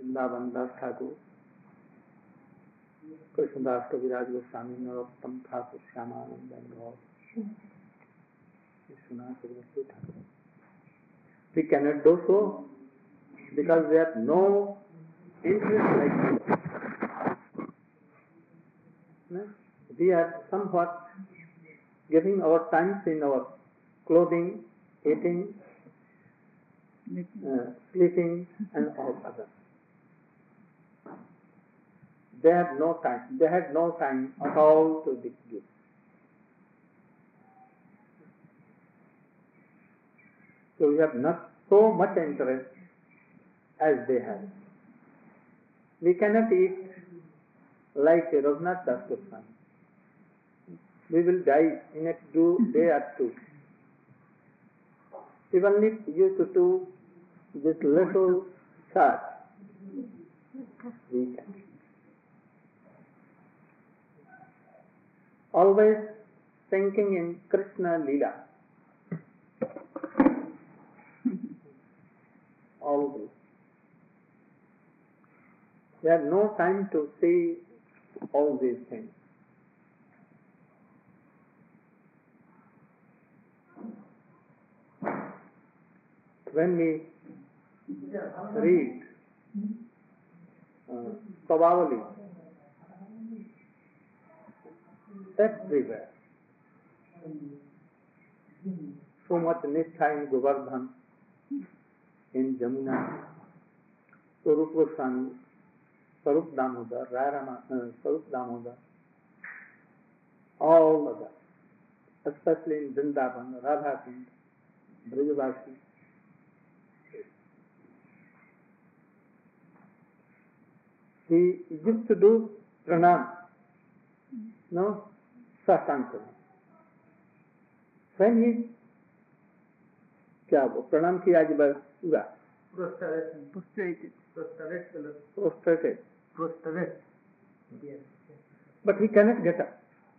Vrindavan Das Thakur, Krishnadas Kaviraj Goswami, Narottam Thakur, Shyamanand Gaur, Vishwanath Chakraborty Thakur. We cannot do so because we have no interest like this. We are somewhat giving our times in our clothing, eating, sleeping and all others. They have no time. They had no time at all to give. So we have not so much interest as they have. We cannot eat like Raghunath Das Goswami. We will die in a day or two. We only used to do this little chart. We can. Always thinking in Krishna Leela. Always. We have no time to see all these things. When we read Pavavali, everywhere, so much Nishtha in Govardhan, in Jamuna, Swarup Goswami, Swarup Damodar, Swarup Damodar, all others, especially in Vrindavan, Radha Kund, Brijavasi. He used to do pranam, no, satsang pranam. When he, क्या वो प्रणाम किया आज पूरा prostrated. Yes. But he cannot get up.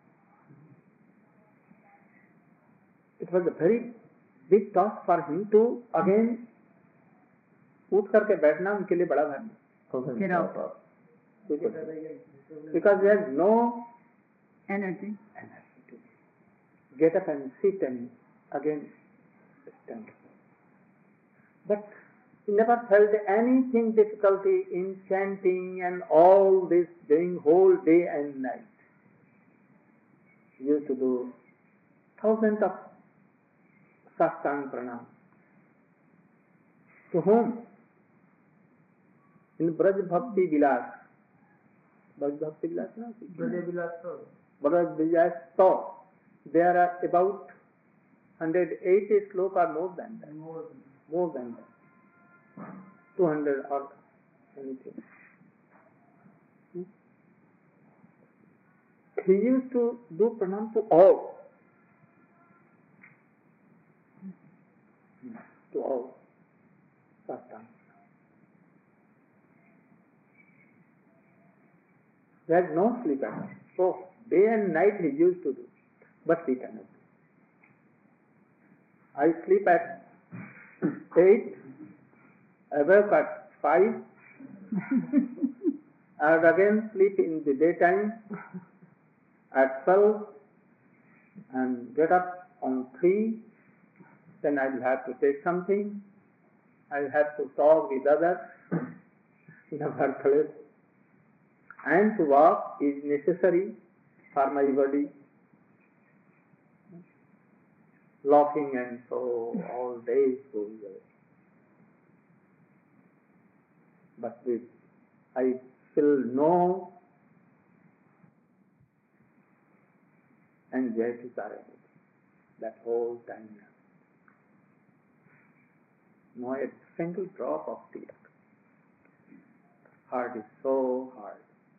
It was a very big task for him to again उठ करके बैठना उनके लिए बड़ा भारी. Get up. Because he has no energy to get up and sit and again stand. But he never felt anything difficulty in chanting and all this doing whole day and night. He used to do thousands of satsang pranam. To whom? In Braj Bhakti Vilas. Braj Bhakti Vilas, no? Braj Vilas Sto. There are about 180 sloka or more than that. More than that. 200 or anything. He used to do pranam to all. To all. Satsang. There is no sleep at all. So, day and night he used to do. But he cannot do. I sleep at 8, I wake at 5, and again sleep in the daytime at 12, and get up on 3, then I will have to take something, I will have to talk with others in a workplace, and to walk is necessary for my body, laughing and so all days goes away. But I feel no anxieties are anything that whole time. No a single drop of tear. Heart is so hard.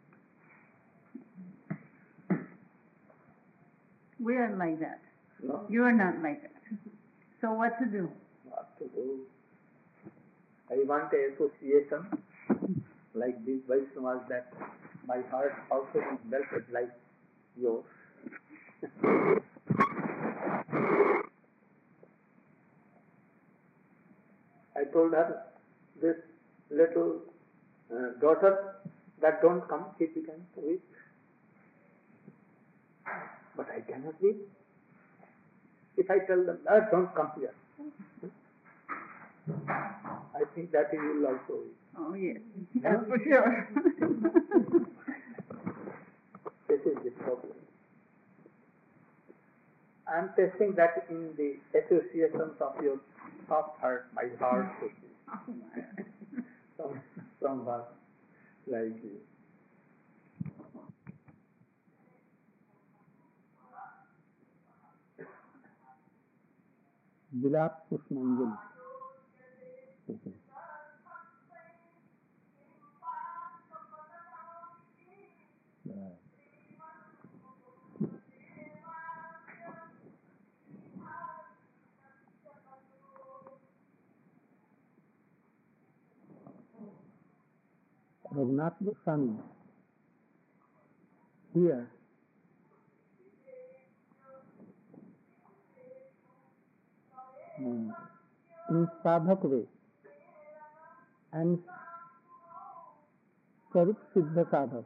We are like that. No? You are not like that. So what to do? What to do? I want an association like these Vaishnavas that my heart also is melted like yours. I told her this little daughters that don't come, she began to weep. But I cannot weep. If I tell them, don't come here, I think that you will also weep. Oh, yes, that's for sure. This is the problem. I am testing that in the associations of your soft heart, my heart, some was like you. विलाप पुष्पांजलि Raghunath Goswami here in Sadhak way and Swarup Siddha Sadhak,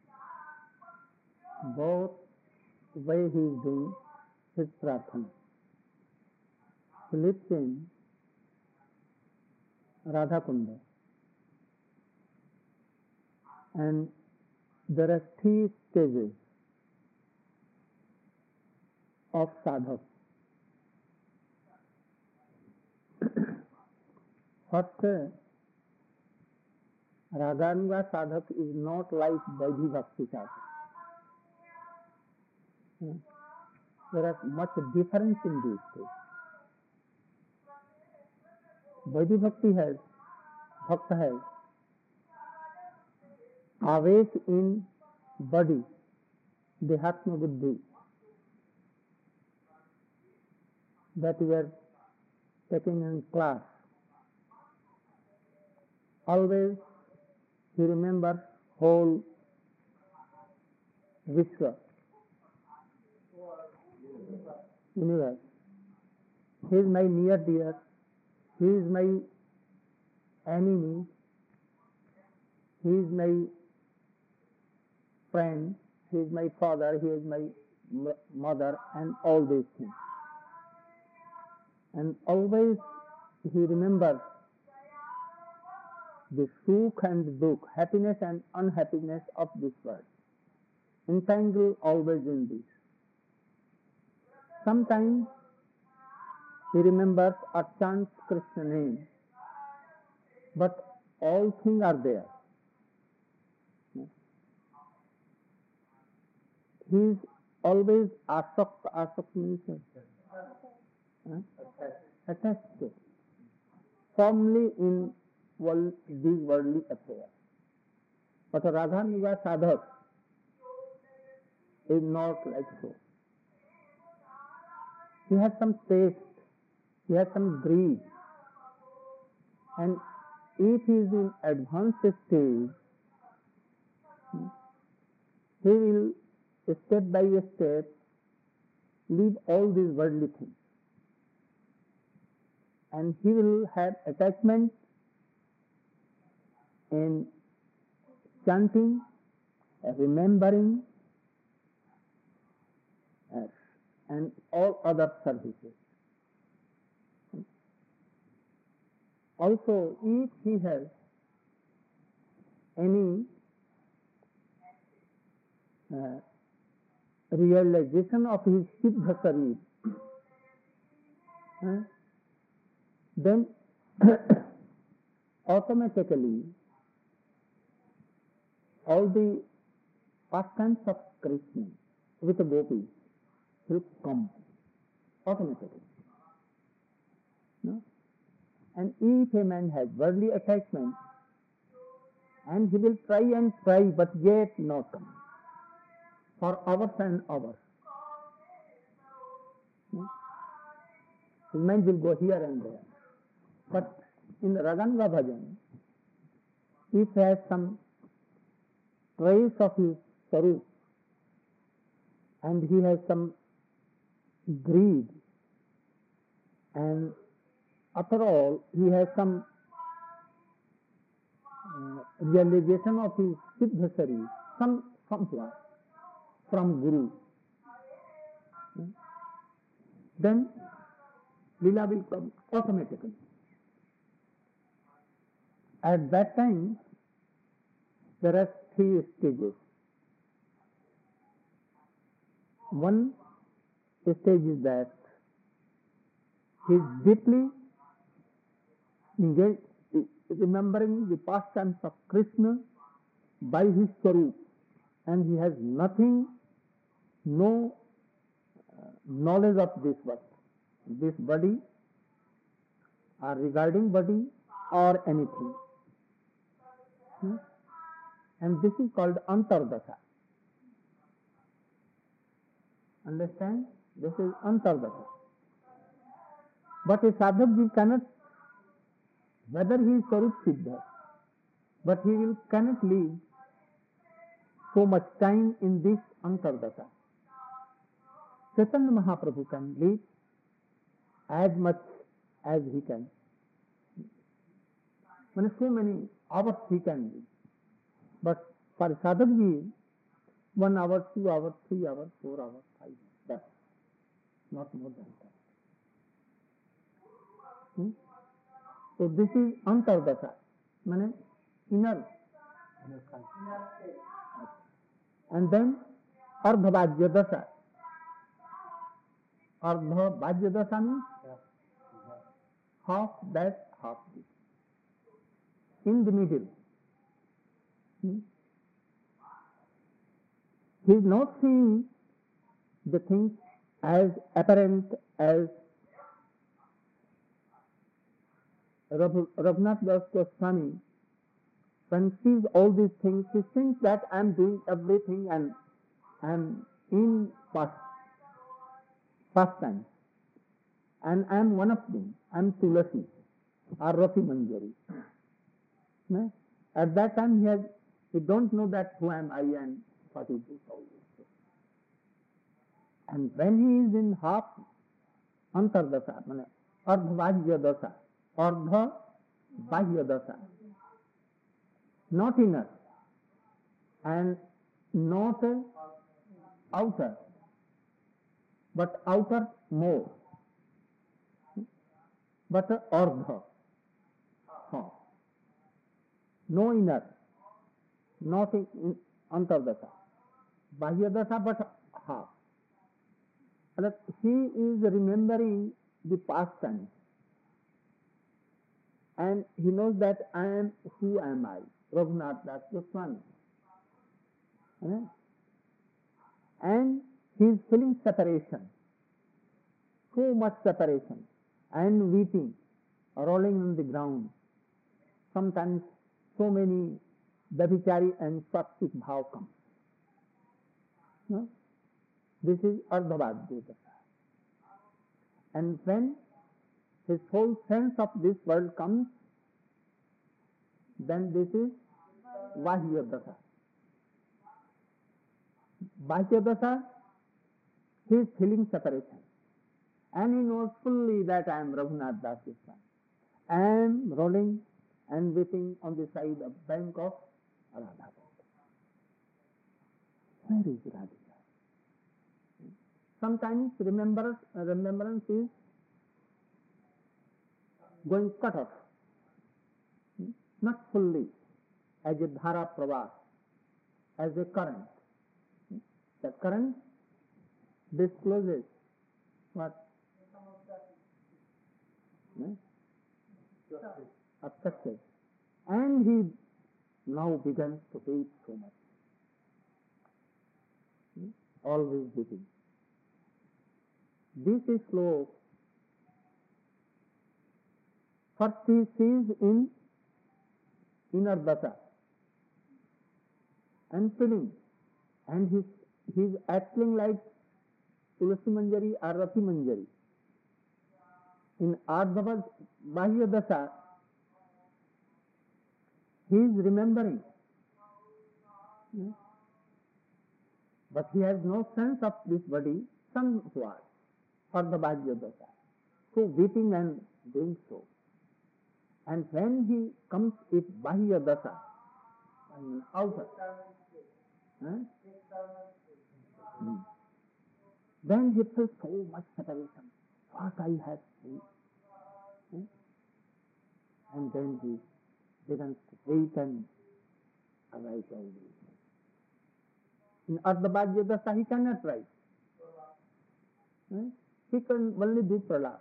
both way he is doing his prarthana. He lives in Radha Kunda, and there are 3 stages of sadhak. First, Raganuga sadhak is not like Vaidhi Bhakti sadhak. There is much difference in these two. Vaidhi Bhakti has, Bhakta has aवेश in body, Dehatma Buddhi, that we are taking in class. Always he remembers whole Vishwa, universe. He is my near dear, he is my enemy, he is my friend, he is my father, he is my mother, and all these things. And always he remembers the sukh and dukh, happiness and unhappiness of this world. Entangled always in this. Sometimes he remembers or chants Krishna name, but all things are there. He is always asakt means attached to, firmly in these worldly affairs. But Radhanuga sadhak is not like so. He has some taste, he has some greed, and if he is in advanced stage, he will step by step leave all these worldly things, and he will have attachment in chanting, remembering, and all other services. Also, if he has any realization of his Siddha Sarir, then automatically all the pastimes of Krishna with the gopis will come automatically. No? And if a man has worldly attachment, and he will try and try, but yet not come, for hours and hours. No? His mind will go here and there. But in Raganuga Bhajan, if he has some trace of his Sarup, and he has some greed, and after all, he has some realization of his Siddhasari, somewhere from Guru, then Lila will come automatically. At that time, there are three stages. One stage is that he is deeply engaged, remembering the pastimes of Krishna by his Sarup, and he has nothing, no knowledge of this world, this body, or regarding body, or anything. And this is called Antardasa. Understand? This is Antardasa. But a sadhak cannot, whether he is Sarup Siddha, but he cannot live so much time in this Antardasa. Chaitanya Mahaprabhu can live as much as he can. When so many hours he can live. But for sadhak 1 hour, 2 hours, 3 hours, 4 hours, 5 hours, that's not more than that. So this is Antardasa, meaning inner. And then Ardhavajya Dasa. Ardhavajya Dasa means half that, half this. In the middle. He is not seeing the things as apparent as Raghunath Das Goswami. When he sees all these things, he thinks that I am doing everything and I am in pastime. And I am one of them. I am Tulasi or Rafi Manjari. At that time he don't know that who am I and what is this all this. And when he is in half Antardasa, Ardhavajya Dasa, Ardhavajya Dasa, not inner and not outer, but outer more, but Ardha, half. No inner, not in Antardasa. Bahyadasa, but half. And he is remembering the past times. And he knows that I am, who am I? Raghunath Das Goswami. And he is feeling separation. So much separation. And weeping, rolling on the ground. Sometimes so many Davichari and Satvik bhav comes. This is Ardhavajya. And when his whole sense of this world comes, then this is Vahyadasa. Vahyadasa, he is feeling separation. And he knows fully that I am Raghunath Das Goswami. I am rolling and weeping on the side of bank of Radha. Where is Radhika? Sometimes remembrance is going cut off, not fully, as a dhara pravas, as a current. The current discloses what? Obstructed. And he now begins to weep so much. Always weeping. This is slow. First he sees in inner dasa and feeling, and he is acting like Tulasi Manjari or Rafi Manjari. In Ardhava Bahya Dasa, he is remembering, but he has no sense of this body, somewhat, for the Bahya Dasa. So weeping and doing so. And when he comes with Bahya Dasa, I mean outer, huh? Then he feels so much separation. What I have seen. Hmm? And then he begins to wait and write all this. In Ardhabhagya Dasa he cannot write. Hmm? He can only do pralap.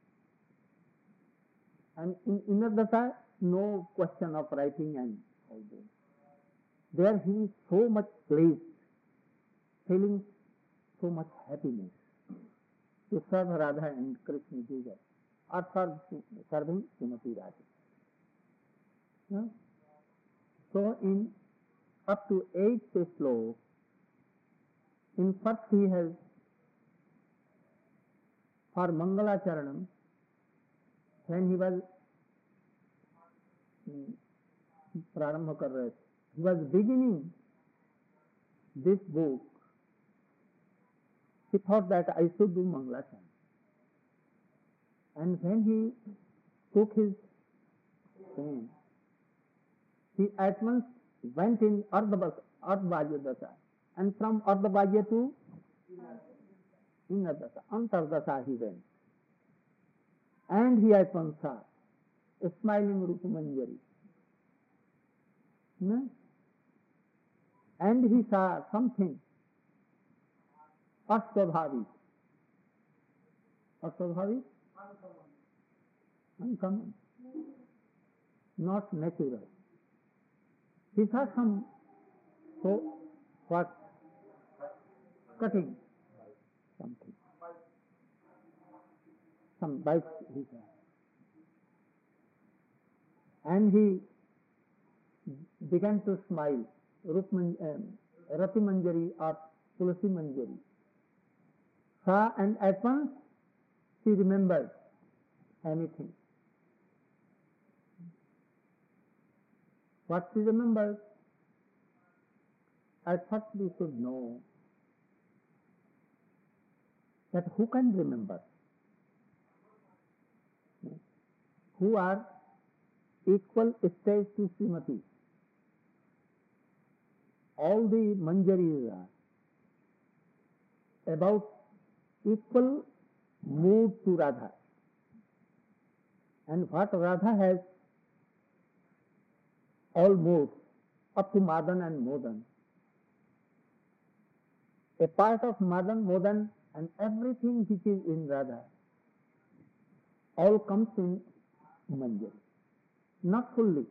And in inner dasa, no question of writing and all this. There he is so much pleased, feeling so much happiness to serve Radha and Krishna together, or serving Srimati Radha. Yeah? So in up to 8th sloka, in first he has for Mangala Charanam, when he was Prarambha kar rahe the, he was beginning this book, he thought that I should do Mangala Charanam. And when he took his pen, he at once went in Ardhabhagya Dasa, and from Ardhabhagya to Inner Dasa, Antar Dasa he went. And he at once saw a smiling Rupa Manjari. No? And he saw something aswabhavi. Aswabhavi? Uncommon. Not natural. He saw some, so what? Cutting something. Some bites he saw. And he began to smile. Rati Manjari or Tulasi Manjari. Saw, and at once she remembered anything. What she remembered? At first we should know that who can remember? Who are equal stage to Srimati. All the Manjaris are about equal mood to Radha. And what Radha has, all moods, up to Madan and Modan. A part of Madan, Modan, and everything which is in Radha, all comes in Manjari. Not fully,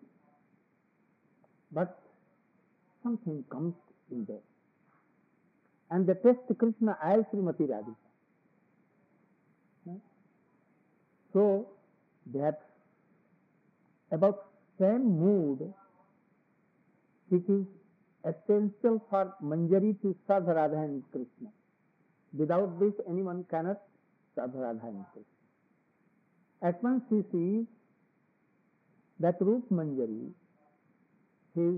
but something comes in there. And they test Krishna as Srimati Radhika. So they have about same mood which is essential for Manjari to serve Radha and Krishna. Without this anyone cannot serve Radha and Krishna. At once he sees that Rup Manjari, his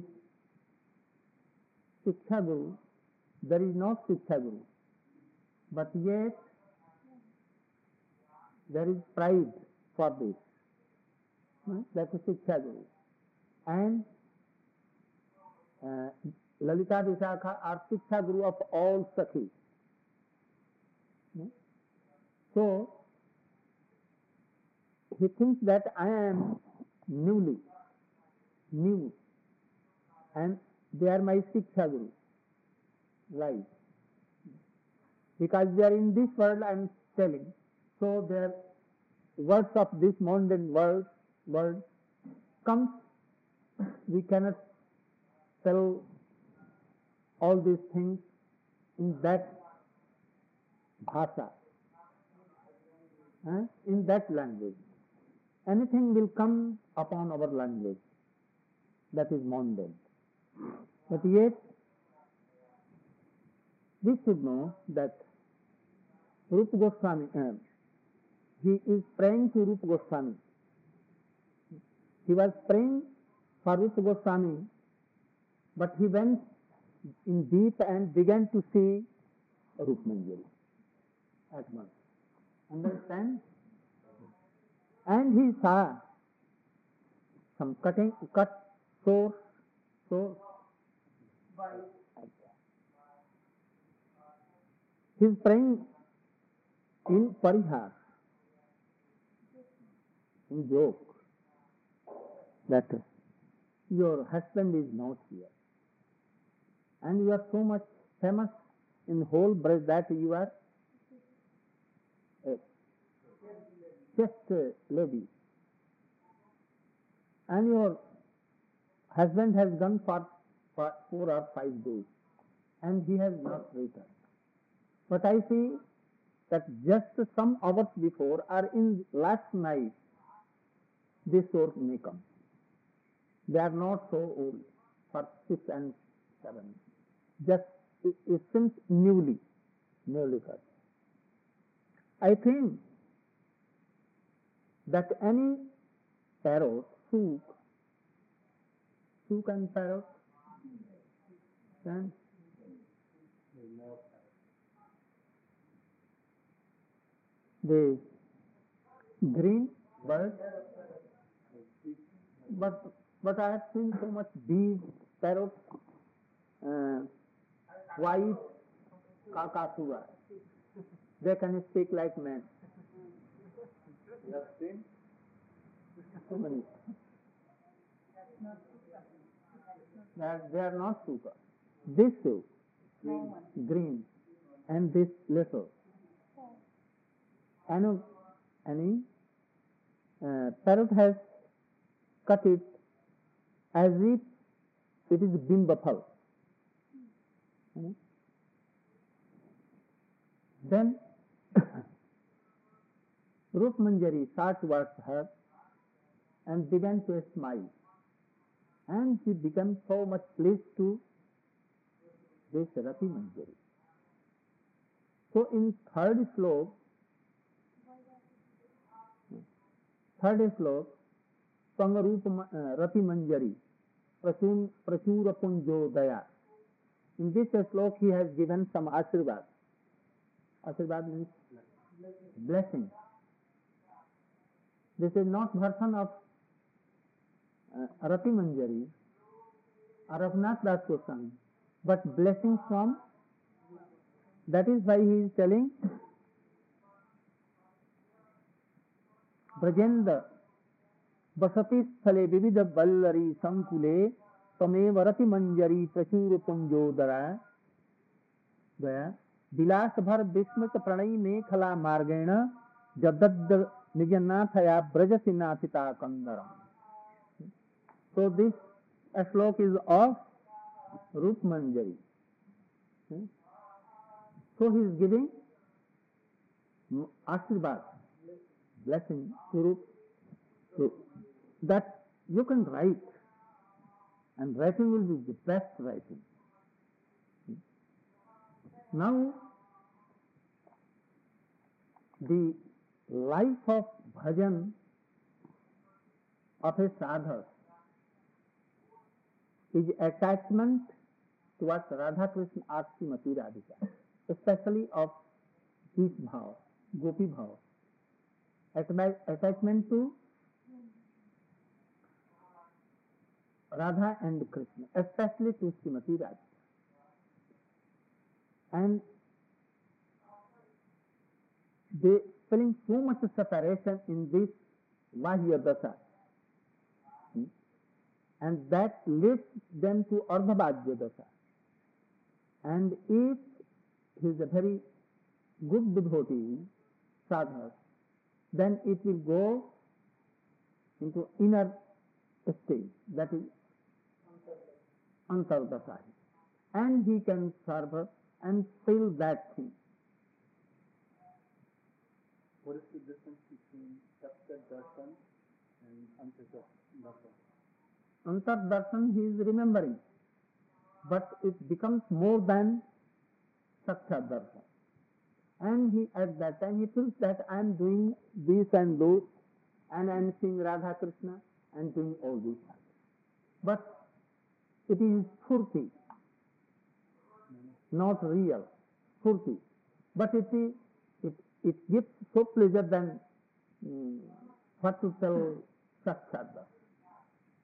Siksha Guru, there is no Siksha Guru, but yet there is pride for this. That is Siksha Guru. And Lalita Vishakha are Siksha Guru of all Sakhis. So he thinks that I am new, and they are my Siksha Guru. Right. Because they are in this world I am telling. So their words of this mundane world comes, we cannot tell all these things in that bhasha, in that language. Anything will come upon our language that is mundane. But yet, we should know that Rupa Goswami, he is praying to Rupa Goswami. He was praying for Rupa Goswami, but he went in deep and began to see Rupa Manjari at once. Understand? And he saw some cut, sores. He is praying in parihas, in joke, that your husband is not here, and you are so much famous in whole breath that you are a just lady, and your husband has gone for 4 or 5 days, and he has not returned. But I see that just some hours before or in last night, this sort may come. They are not so old, for 6 and 7. Just it seems newly cut. I think that any parrot, sook and parrot, and the green bird, but I have seen so much big parrots, white kakasura. They can speak like men. You have seen? So many. They are not suka. This two, green, and this little. Any parrot has cut it as if it is bimbapal. Then Rup Manjari sat towards her and began to smile, and she became so much pleased to this Rati Manjari. So in third slok, Pangarup Rati Manjari, Prachura Punjo Daya. In this slok he has given some Ashirvad. Ashirvad means blessing. This is not version of Rati Manjari or Raghunath Das Goswami, but blessings from. That is why he is telling Brajendra Basati Sthale Vividha Ballari Sankule Tamev Rati Manjari Prachura Punjodara Daya Vilas Bhar Bismit Pranay Mekhala Margena Jadad Nijanathaya Brajasinathita Kandaram. So this slok is of Rup Manjari. So he is giving Ashirvad, blessing to Rup, that you can write, and writing will be the best writing. Now, the life of bhajan of a sadhak is attachment towards Radha Krishna or Srimati Radhika, especially of this bhav, gopi bhav, attachment to Radha and Krishna, especially to Srimati Radhika. And they feeling so much separation in this Vahya Dasa, and that leads them to Ardhavajya Dasa. And if he is a very good devotee, sadhak, then it will go into inner state, that is Antardasa. And he can serve her and feel that thing. What is the difference between Sapta Darshan and Antardasa? Antardarshan he is remembering, but it becomes more than Sakshat Darshan. And he at that time he feels that I am doing this and those, and I am seeing Radha Krishna and doing all these things. But it is Furti, not real Furti. But it gives so pleasure than what to tell Sakshat Darshan.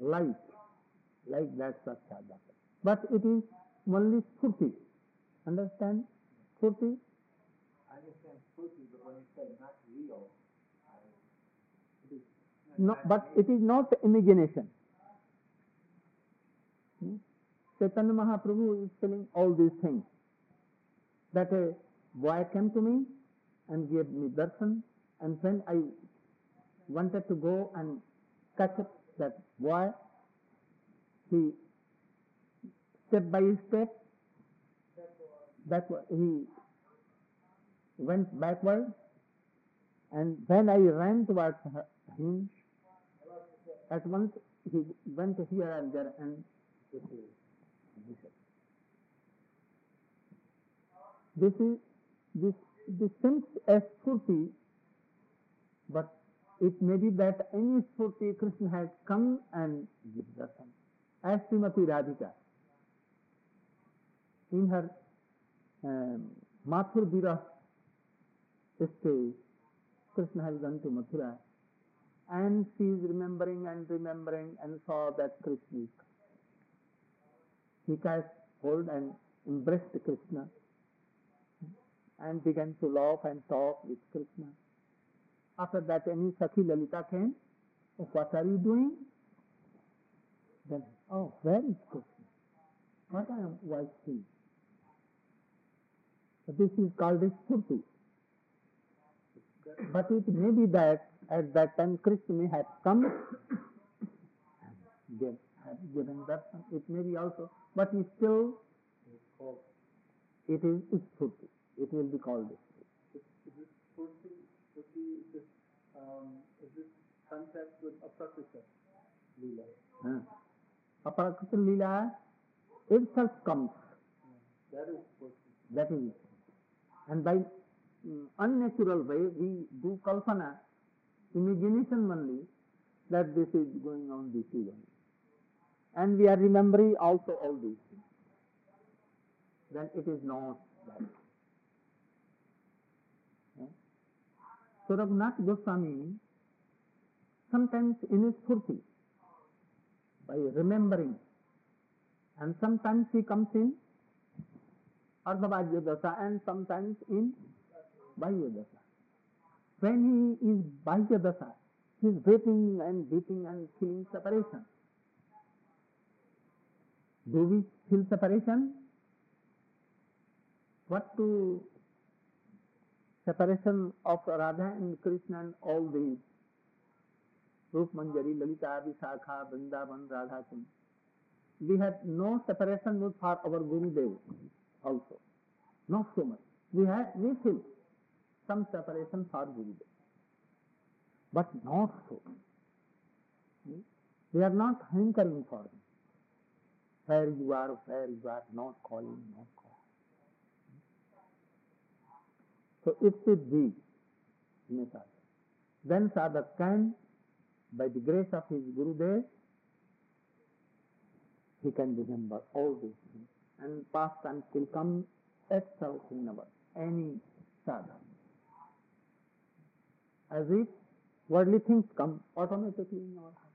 like that Sakshat. But it is only Spurti. Understand? Spurti? I understand Spurti, but when you say not real, it is No, but it is not imagination. Chaitanya Mahaprabhu is telling all these things. That a boy came to me and gave me darshan, and when I wanted to go and catch up that boy, he step by step, he went backward, and when I ran towards him, at once he went here and there and this seems as Spurti, but it may be that any Spurti Krishna has come and give darshan. As Srimati Radhika, in her Mathur Virah stage, Krishna has gone to Mathura, and she is remembering and saw that Krishna is come. He cast hold and embraced Krishna and began to laugh and talk with Krishna. After that, any Sakhi Lalita came. Oh, what are you doing? Then, oh, where is Krishna? What was he? So this is called a Spurti. But it may be that at that time Krishna may have come and have given darshan. It may be also, but still it is Spurti. It will be called Spurti. Is this Spurti, is this contact with Aprakrita Leela? Aprakrita Leela itself comes. That is Spurti. That is it. And by unnatural way, we do kalpana, imagination only, that this is going on, this is going on. And we are remembering also all these things. Then it is not that. So Raghunath Goswami, sometimes in his Spurti, by remembering, and sometimes he comes in Ardhavajya Dasa and sometimes in Bahya Dasa. When he is Bahya Dasa, he is breathing and feeling separation. Do we feel separation? What to separation of Radha and Krishna and all these? Rup Manjari, Lalita, Vishakha, Vrindavan, Radha Kund. We have no separation with for our Gurudev also. Not so much. We feel some separation for Gurudev. But not so. We are not hankering for him. Where you are, not calling, not calling. So it should be method. Then sadhak can, by the grace of his Gurudev, he can remember all these things. And pastimes will come itself in our any sadhana. As if worldly things come automatically in our heart.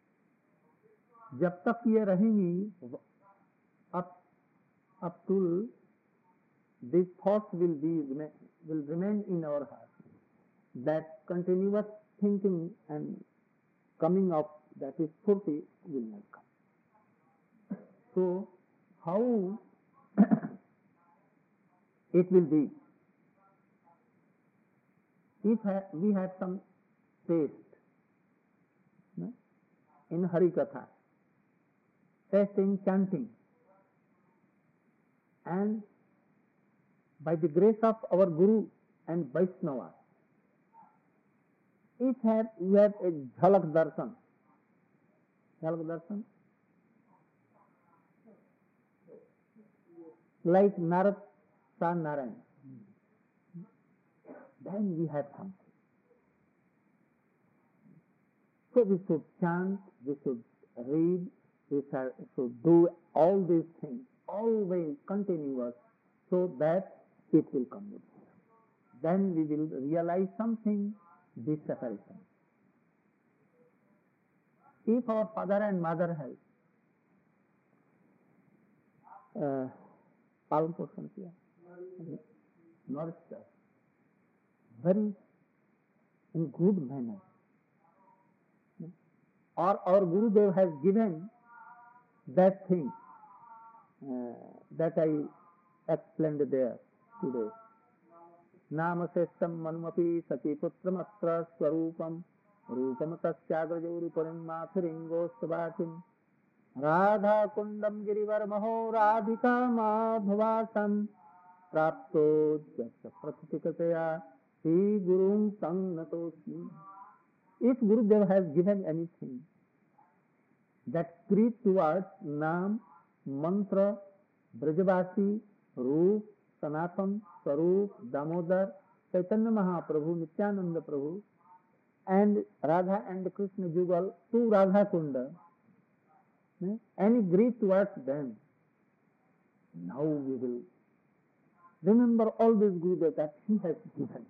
जब तक ये रहेंगी, up till these thoughts will remain in our heart. That continuous thinking and coming up, that is Spurti, will not come. So, how it will be? If we have some taste in Harikatha, taste in chanting, and by the grace of our Guru and Vaishnava, if we have a Jhalak Darshan, like Narad saw Narayan, then we have something. So we should chant, we should read, we should do all these things, always continuous, so that it will come with us. Then we will realize something, this separation. if our father and mother has पालन पोषण किया, nourished us very in good manner, or our Gurudev has given that thing that I explained there today. नामशेषम मनुमपि सखीपुत्रमत्र स्वरूपम रूपम तस्याग्रजौरिपुरीं माथुरिंगोस्तवाचिं राधा कुंडम गिरिवरमहो राधिका माधवासं प्राप्तो जस्य प्रतिकृतया श्री गुरुं तं नतोऽस्मि. If Gurudev has given anything that creep towards Nam, Mantra, Brajavasi, Roop, Sanatan, Swarup, Damodar, Chaitanya Mahaprabhu, Nityananda Prabhu, and Radha and Krishna Jugal to Radha Kunda, any grief towards them, now we will remember all this Gurudev that he has given.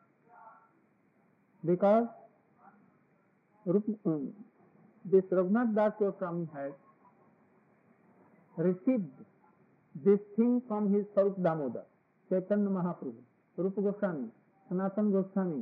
Because this Raghunath Das Goswami has received this thing from his Swarup Damodar, Chaitanya Mahaprabhu, Rupa Goswami, Sanatan Goswami,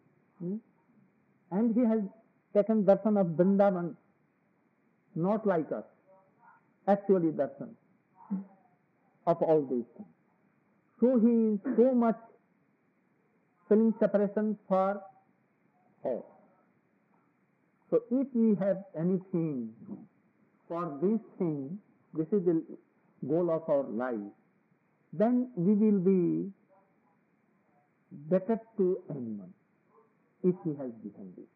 and he has taken darshan of Vrindavan, not like us, actually darshan of all these things. So he is so much feeling separation for all. So if we have anything for this thing, this is the goal of our life, then we will be better to anyone if he has given this.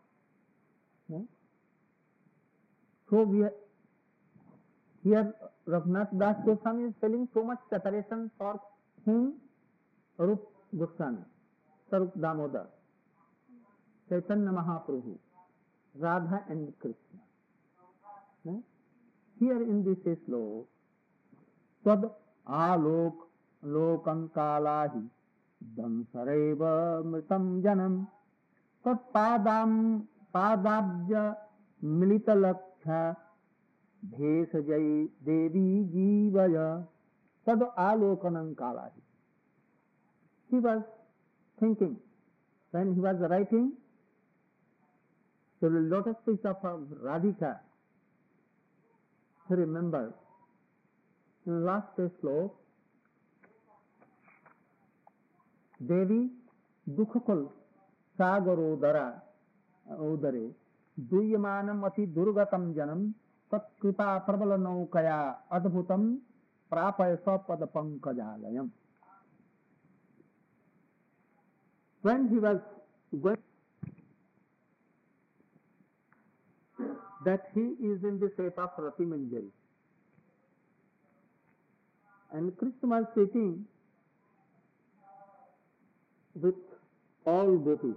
So we are, here Raghunath Das Goswami is feeling so much separation for whom? Rup Goswami, Swarup Damodar, Chaitanya Mahaprabhu, Radha and Krishna. Here in this sloka, Tad alok lokan kalahi dansareva mritam janam tad padabja milita laksha bhesajai devi jivaya tad alokanam kalahi. He was thinking when he was writing the lotus feet of Radhika. Remember, in last sloka, Devi dukhakul sagarodara udare duyamanam ati durgatam janam tat kripa prabala naukaya adbhutam prapaya sapada pankajalayam. When he was going, that he is in the shape of Rati Manjari. And Krishna was sitting with all gopis.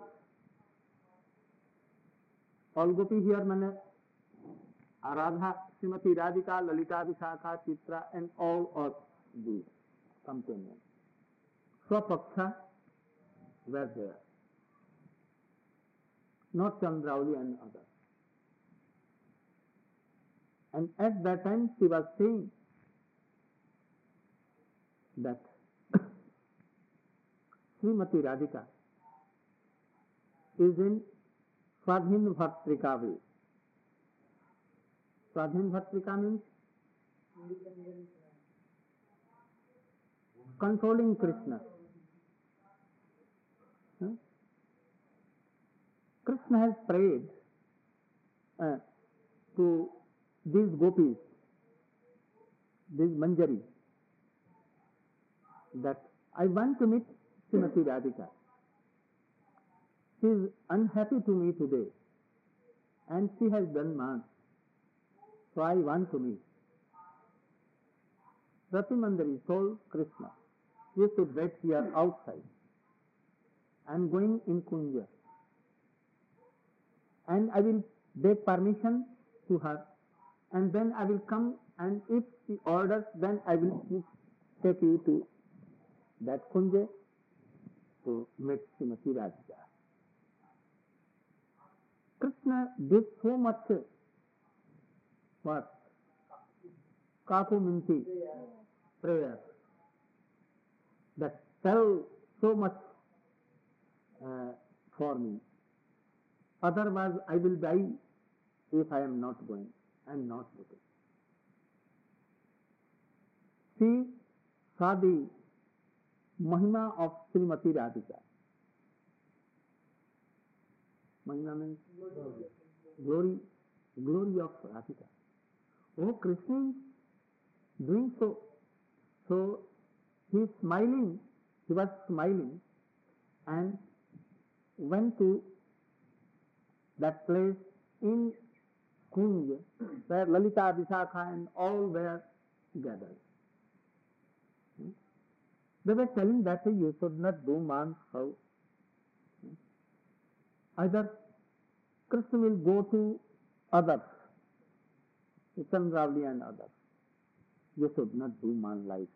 All gopis here means Radha, Srimati Radhika, Lalita, Vishakha, Chitra, and all of these companions. Swapaksha were there. Not Chandrauli and others. And at that time she was saying that Srimati Radhika is in Swadhin Bhatrika way. Swadhin Bhatrika means controlling Krishna. Krishna has prayed to these gopis, these Manjari, that I want to meet Srimati Radhika. She is unhappy to me today and she has done mass. So I want to meet. Rati Mandari told Krishna, you should wait here outside. I am going in Kunja. And I will beg permission to her. And then I will come, and if she orders, then I will take you to that Kunja to meet Srimati Radhika. Krishna did so much what? Kaku Minti prayer. That tell so much for me. Otherwise, I will die if I am not going. I am not looking. She saw the Mahima of Srimati Radhika. Mahima means glory, glory of Radhika. Oh, Krishna is doing so. So he is smiling, he was smiling and went to that place in Kunj where Lalita, Vishakha and all were gathered. They were telling that you should not do man's house. Either Krishna will go to others, Chandravali and others. You should not do man's life.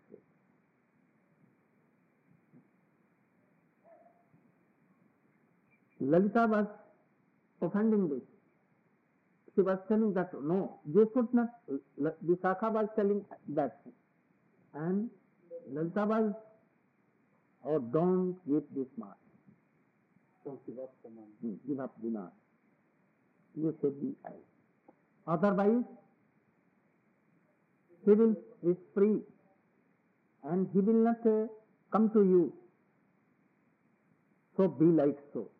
Lalita was offending this. She was telling that no, you should not. Vishakha was telling that. And Lalita was, oh, don't give this mark. Don't give up the man. Give up the mark. You should be I. Otherwise, he will be free and he will not come to you. So be like so.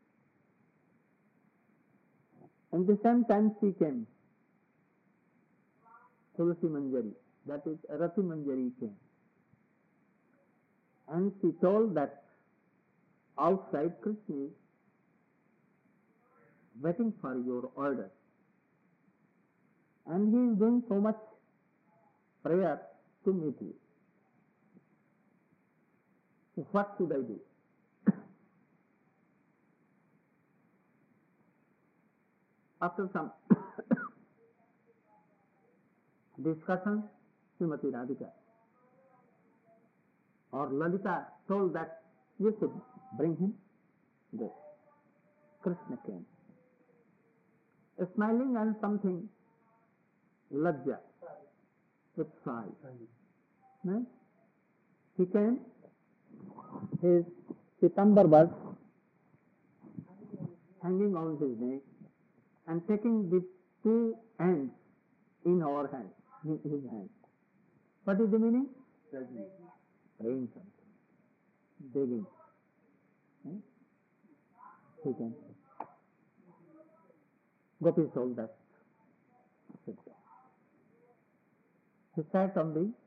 And the same time she came. Tulsi Manjari, that is Rati Manjari came. And she told that outside Krishna is waiting for your order. And he is doing so much prayer to meet you. So what should I do? After some discussion, Srimati Radhika or Lalita told that you should bring him. Go. Krishna came. Smiling and something lajja with sigh. No? He came, his Pitambar was hanging on his neck and taking the two ends in our hands, in his hands. What is the meaning? Praying something, begging. He came. Gopi told that. He sat on the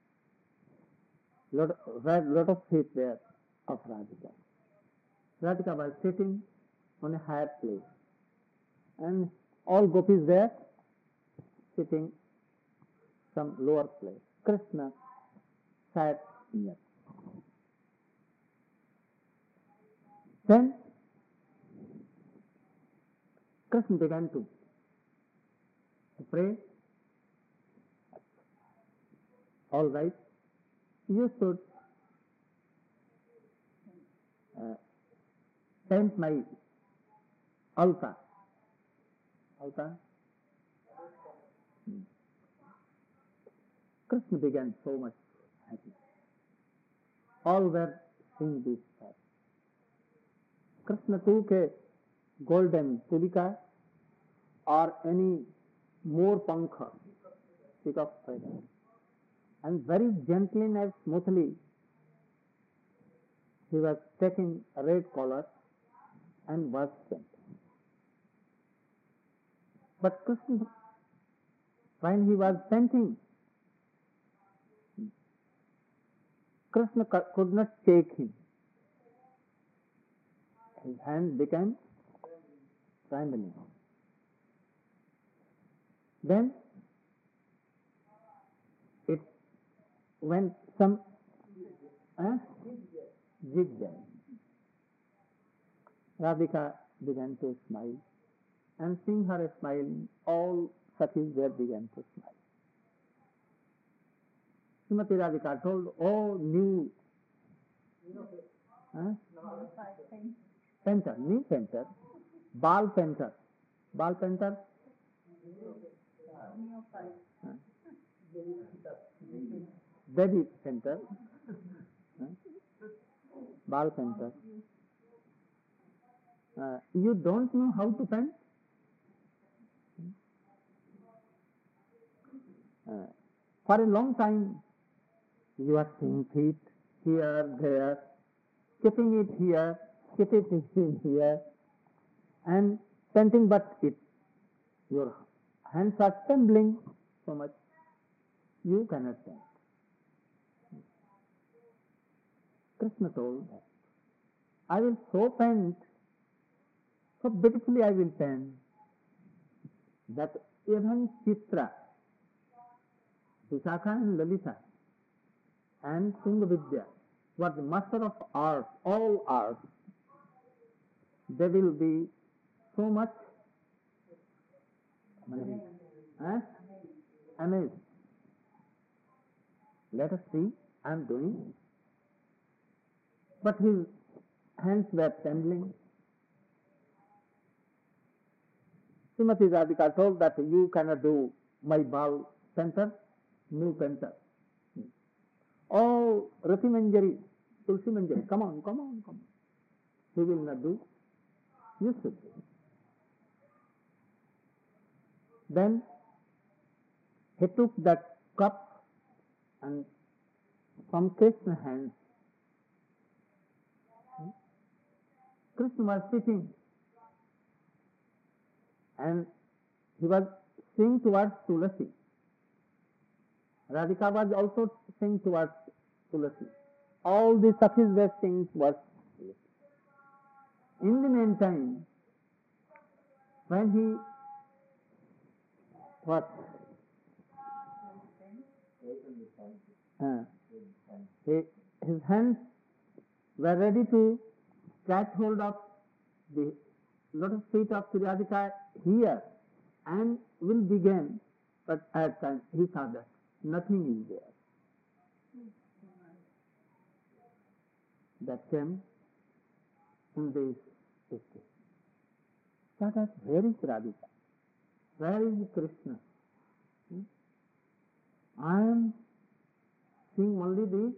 lot of feet there of Radhika. Radhika was sitting on a higher place. And all gopis there sitting some lower place. Krishna sat near. Then Krishna began to pray. All right, you should paint my altar. Altar? Krishna began so much happy. All were seeing this fact. Krishna took a golden tulika or any more pankha, stick of feather, and very gently and smoothly he was taking a red collar and was sent. But Krishna, when he was painting, Krishna could not take him. His hand became trembling. Then it went some zigzag. Radhika began to smile, and seeing her smiling, all Sakhis there began to smile. Srimati Radhika told, oh, new painter, new painter, Bal painter. Bal painter? Baby center, ball center. You don't know how to paint? For a long time, you are seeing feet here, there, keeping it here, keeping it here, and painting but it. Your hands are trembling so much, you cannot paint. Krishna told that, I will so paint, so beautifully I will paint, that even Chitra, Vishakha and Lalita, and Tungavidya, who are the master of art, all art, they will be so much amazed. Let us see, I am doing. But his hands were trembling. Srimati Radhika told that you cannot do my ball center, new painter. Oh, Rati Manjari, Tulsi Manjari, come on, come on, come on. He will not do. You should do. Then he took that cup and from Krishna's hands, Krishna was sitting and he was seeing towards Tulasi. Radhika was also seeing towards Tulasi. All the Sakhis were seeing towards Tulasi. In the meantime, when he what? His hands were ready to catch hold of the lotus feet of Sri Radhika here and will begin, but at time he saw that nothing is there. That came in this state. So that where is Radhika? Where is Krishna? I am seeing only this.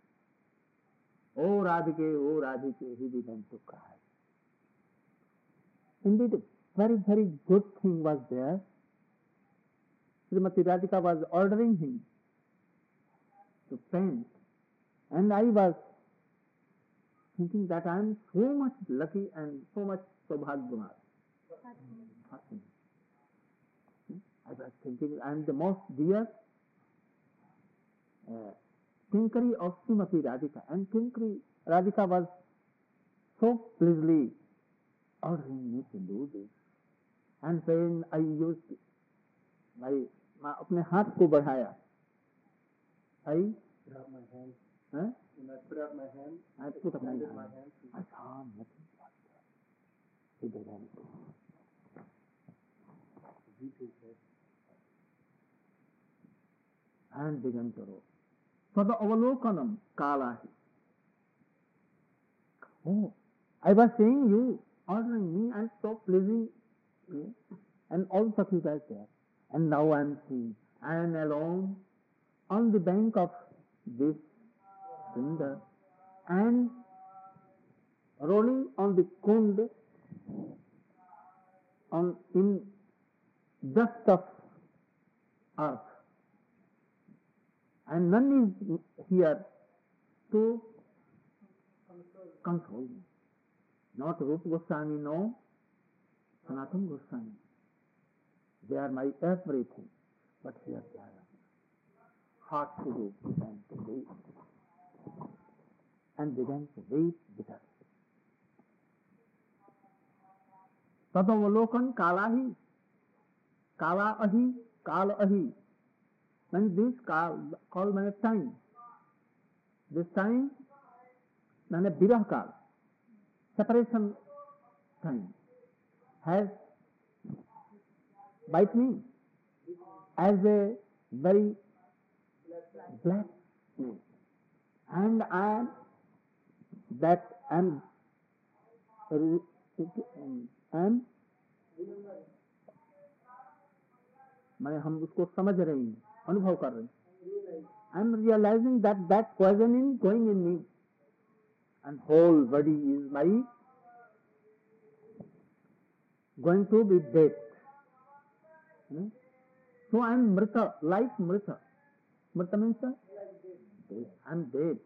Oh Radhike, he began to cry. Indeed, a very, very good thing was there. Srimati Radhika was ordering him to paint, and I was thinking that I am so much lucky and so much Saubhagyavan. I was thinking I am the most dear Kinkari of Srimati Radhika, and Kinkari Radhika was so pleasantly ordering me to do this. And when I used मैं अपने हाथ को बढ़ाया, I put up my hand. When I put up my hand, I saw nothing but he began to. And began to roll. Tada avalokanam kalahi. Oh, I was seeing you ordering me and so pleasing you, and all Sakhis are there. And now I am seeing, I am alone on the bank of this Sundar and rolling on the kund in dust of earth. And none is here to console me. Not Rupa Goswami, no Sanatana Goswami. They are my everything. But here they are hard to do, began to weep. And began to weep bitterly. Tadavalokan kalahi, kala ahi, kal ahi. When this call means time. This time means birah kal, separation time, has bite me as a very black snake. And I am माने हम उसको समझ रहे हैं, अनुभव कर रहे हैं. I am realizing that that poison is going in me, and whole body is my going to be dead. So I am mrita, like mrita. Mrita means I am dead.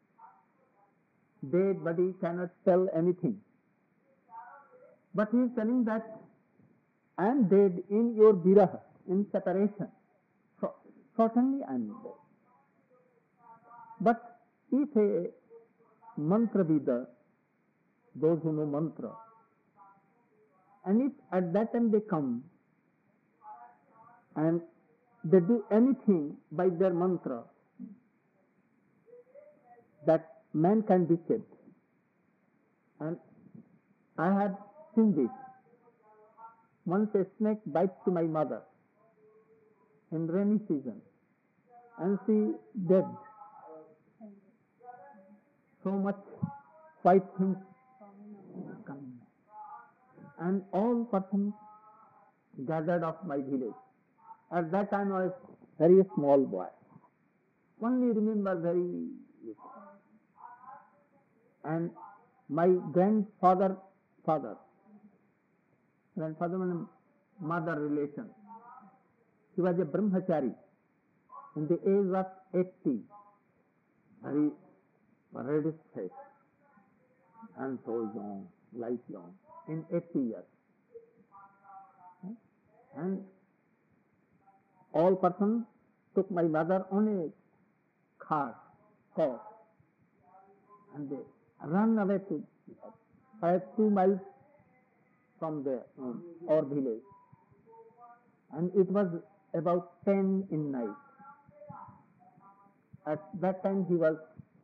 Dead body cannot tell anything. But he is telling that I am dead in your viraha, in separation. So certainly I am dead. But if a mantra vida, those who know mantra, and if at that time they come and they do anything by their mantra, that man can be saved. And I had seen this. Once a snake bites to my mother in rainy season, and she dead. So much white things coming. And all persons gathered of my village. At that time I was very small boy. Only remember very little. And my grandfather, and mother relation, he was a brahmachari in the age of 80, very reddish face, and so young, light young, in 80 years. And all persons took my mother on a cart, and they ran away to 2 miles from there, our village. And it was about 10 in night. At that time he was